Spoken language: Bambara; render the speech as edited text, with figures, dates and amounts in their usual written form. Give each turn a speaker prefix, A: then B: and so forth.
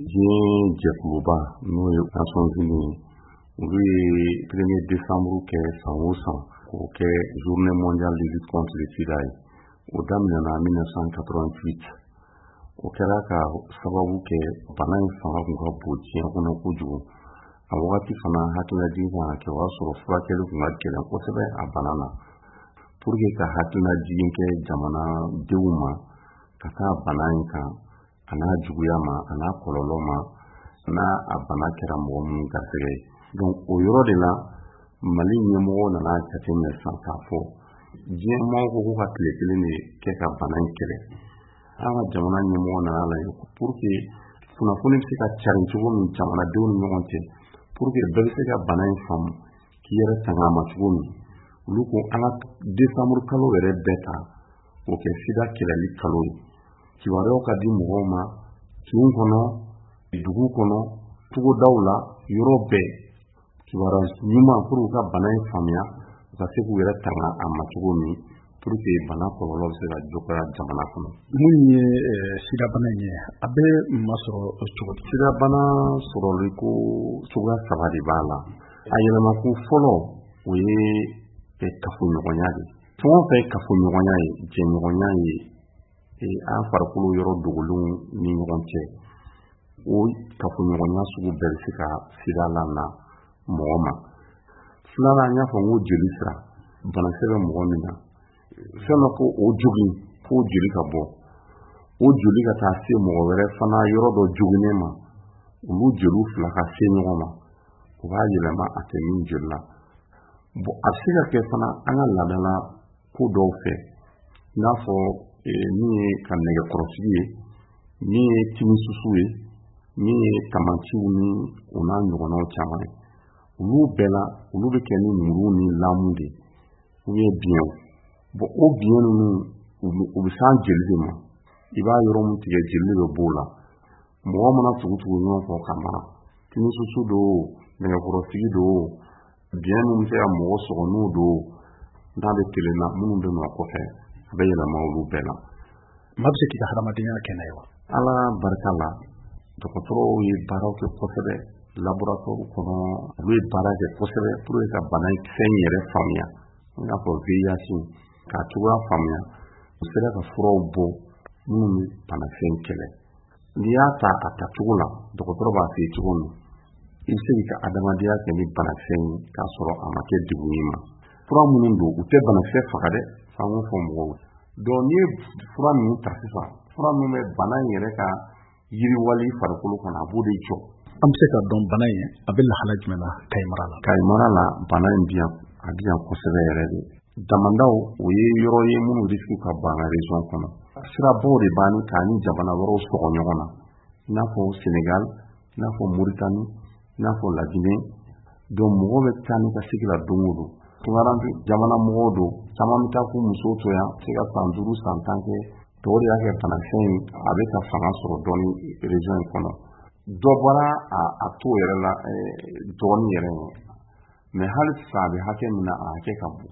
A: diɲɛ jɛkuluba n'o ye Nations Unies olu ye 1er décembre kɛ san o san k'o kɛ journée mondiale de lutte contre le sida ye. O daminɛna 1988. O kɛra ka sababu kɛ bana in fanga kun ka bon diɲɛ kɔnɔ kojugu. A wagati fana hakililajigin kan ka kɛ o y'a sɔrɔ furakɛli kun ka gɛlɛn kosɛbɛ a bana na. Pour que ka hakililajigin kɛ jamana denw ma ka taa bana in kan a n'a juguya ma a n'a kɔlɔlɔ ma n'a a bana kɛra mɔgɔ minnu garisɛgɛ ye. Donc o yɔrɔ de la Mali ɲɛmɔgɔ nana jateminɛ sisan k'a fɔ diɲɛ mɔgɔw ko ka tile kelen de kɛ ka bana in kɛlɛ. An ka jamana ɲɛmɔgɔ nana lajɛ pour que kunnafoni bɛ se ka carin cogo min jamanadenw ni ɲɔgɔn cɛ pour que bɛɛ bɛ se ka bana in faamu k'i yɛrɛ tanga ma cogo min. Olu ko an ka décembre kalo yɛrɛ bɛɛ ta o kɛ sida kɛlɛli kalo ye. Kibaruyaw ka di mɔgɔw ma kin kɔnɔ, dugu kɔnɔ, togodaw la, yɔrɔ bɛɛ. Kibaruya ɲuman pour ka bana in faamuya u ka se k'u yɛrɛ tanga a ma cogo min pour que bana kɔlɔlɔ bɛ se ka dɔgɔya jamana kɔnɔ.
B: Mun ye sida bana in ye a bɛ masɔrɔ cogo di?
A: Sida bana sɔrɔli ko cogoya 3 de b'a la. A yɛlɛmakun fɔlɔ o ye kafoɲɔgɔnya de. Fɛn o fɛn kafoɲɔgɔnya ye, jɛɲɔgɔnya ye, an farikolo yɔrɔ dogolenw ni ɲɔgɔn cɛ. O kafoɲɔgɔnya sugu bɛɛ bɛ se ka sida lana mɔgɔ ma. Filanan an y'a fɔ n ko joli sira banakisɛ bɛ mɔgɔ min na. Fɛn dɔ ko o jogin fo joli ka bɔ. O joli ka taa se mɔgɔ wɛrɛ fana yɔrɔ dɔ joginnen ma. Olu joliw fila ka se ɲɔgɔn ma. O b'a yɛlɛma a tɛ min joli la. Bon a bɛ se ka kɛ fana an ka laadala ko dɔw fɛ. I n'a fɔ min ye ka nɛgɛkɔrɔsigi ye, min ye timisusu ye, min ye tamaciw ni o n'a ɲɔgɔnnaw caman ye. Olu bɛɛ la olu bɛ kɛ ni muru ni lamu de ou bien biyɛnw. Bon o biyɛn ninnu u bɛ s'an jeli de ma. I b'a yɔrɔ min tigɛ jeli bɛ b'o la. Mɔgɔ mana tugu ɲɔgɔn kɔ ka mara. Timisusu don, nɛgɛkɔrɔsigi don, biyɛn min bɛ se ka mɔgɔ sɔgɔ n'o don, n'a bɛ kelen na minnu bɛ nɔ kɔfɛ a bɛ yɛlɛma olu bɛɛ la.
B: Maa bɛ se k'i ka hadamadenya kɛ n'a ye wa?
A: Ala barika la dɔgɔtɔrɔw ye baaraw kɛ kosɛbɛ. Laboratoire kɔnɔ olu ye baara kɛ kosɛbɛ pour que ka bana fɛn yɛrɛ faamuya. I n'a fɔ VIH k'a cogoya faamuya. U sera ka furaw bɔ minnu bɛ banafɛn kɛlɛ. N'i y'a ta a tacogo la dɔgɔtɔrɔ b'a f'i ye cogo min i bɛ se k'i ka adamadenya kɛ ni banafɛn ye k'a sɔrɔ a ma kɛ degun ye ma. Fura minnu don u tɛ banakisɛ faga dɛ f'an k'o fɔ mɔgɔw. Donc n'i ye fura ninnu ta sisan fura ninnu bɛ bana in yɛrɛ ka yiriwali farikolo kɔnɔ a b'o de jɔ.
B: An bɛ se ka dɔn bana in a bɛ lahala jumɛn na Kayi Mara la?
A: Kayi Mara la bana in bɛ yan kosɛbɛ yɛrɛ de. Damandaw o ye yɔrɔ ye minnu risque ka bon an ka région kɔnɔ. Sirabaw de b'an k'a ni jamana wɛrɛw sɔgɔ ɲɔgɔn na. I n'a fɔ Sénégal, i n'a fɔ Mauritanie, i n'a fɔ La Guinée. Donc mɔgɔw bɛ taa ni ka segin la don o don. Tungaran jamana mɔgɔw don caman bɛ taa k'u musow to yan se ka san 5 san 10 kɛ. Tɔw de y'a kɛ banakisɛ in a bɛ ka fanga sɔrɔ dɔɔni région in kɔnɔ. Dɔ bɔra a to yɛrɛ la dɔɔni yɛrɛ ye. Mais hali sisan a bɛ hakɛ min na a hakɛ ka bon.